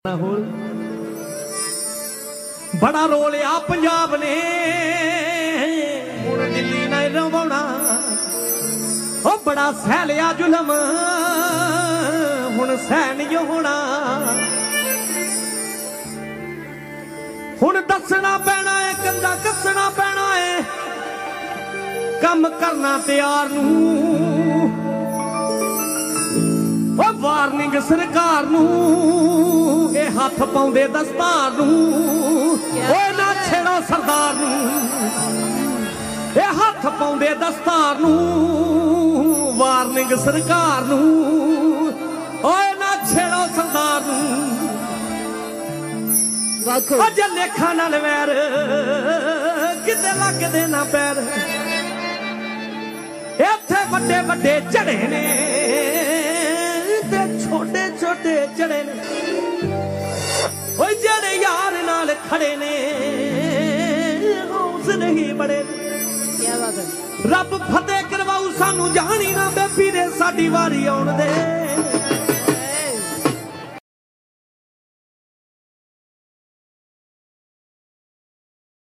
बड़ा रोलिया पंजाब ने हुण दिल्ली ने रवाउणा ओ बड़ा सह लिया जुलम हुण सह नहीं होना हुण दसना पैना है कंधा कसना पैना है कम करना तैयार नूं वार्निंग सरकार नूं ए हाथ पाउंदे दस्तार नूं ना छेड़ो सरदार नूं ए हाथ पाउंदे दस्तार नूं वार्निंग सरकार नूं ना छेड़ो सरदार नूं अज लेखा नाल वैर किते लगदे ना पैर इत्थे वड्डे वड्डे झड़े ने छोटे छोटे चढ़े ने जड़े यार नाल खड़े ने हौसले ही बड़े क्या बात है रब फतेह करवाऊ सानू जानी ना बेबी दे साडी वारी आउण दे।